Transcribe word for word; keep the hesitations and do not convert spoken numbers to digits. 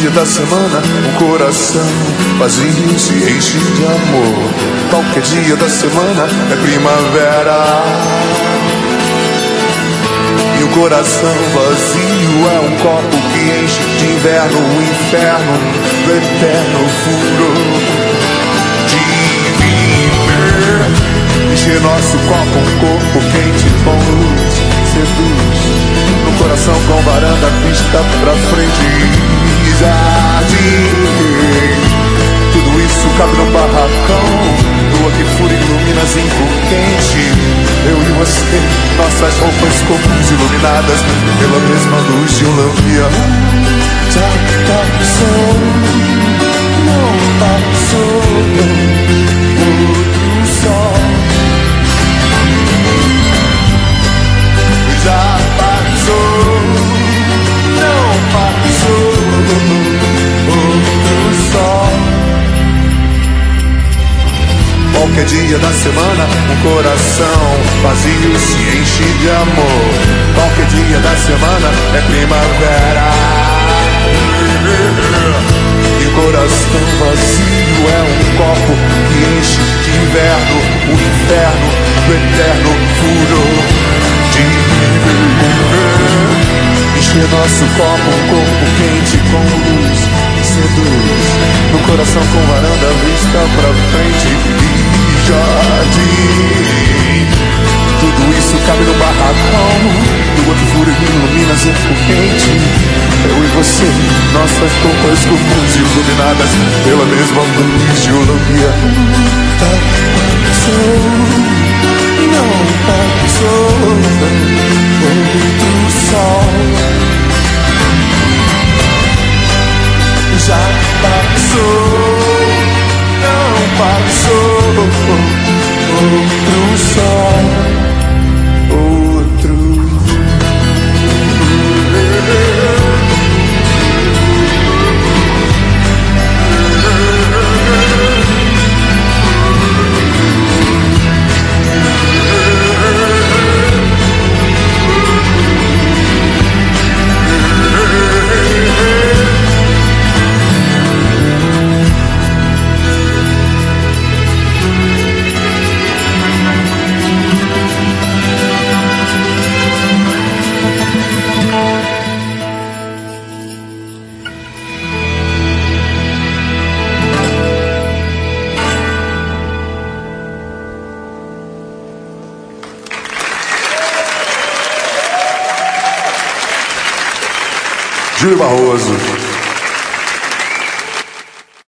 dia da semana, o coração vazio se enche de amor. Qualquer dia da semana é primavera. E o coração vazio é um copo que enche de inverno, o inferno do eterno furor de viver. Encher nosso copo, um corpo quente com luz, seduz. No coração com varanda, vista pra frente e jardim. Tudo isso cabe no barracão, lua que fura ilumina zinco quente. Eu e você, nossas roupas comuns iluminadas pela mesma luz de um lampião. Já passou, não passou outro sol. Já passou, não passou outro sol. Qualquer dia da semana, um coração vazio se enche de amor. Qualquer dia da semana é primavera. E o coração vazio é um copo que enche de inverno, o inferno do eterno furor de viver. Encher nosso copo, um corpo quente com luz, seduz. No coração com varanda, vista pra frente e jardim. Tudo isso cabe no barracão, lua que fura e ilumina zinco quente. Eu e você, nossas roupas comuns iluminadas pela mesma luz de um lampião. Passou, não passou outro sol. Já passou, não passou outro sol. Outro Júlio Barroso.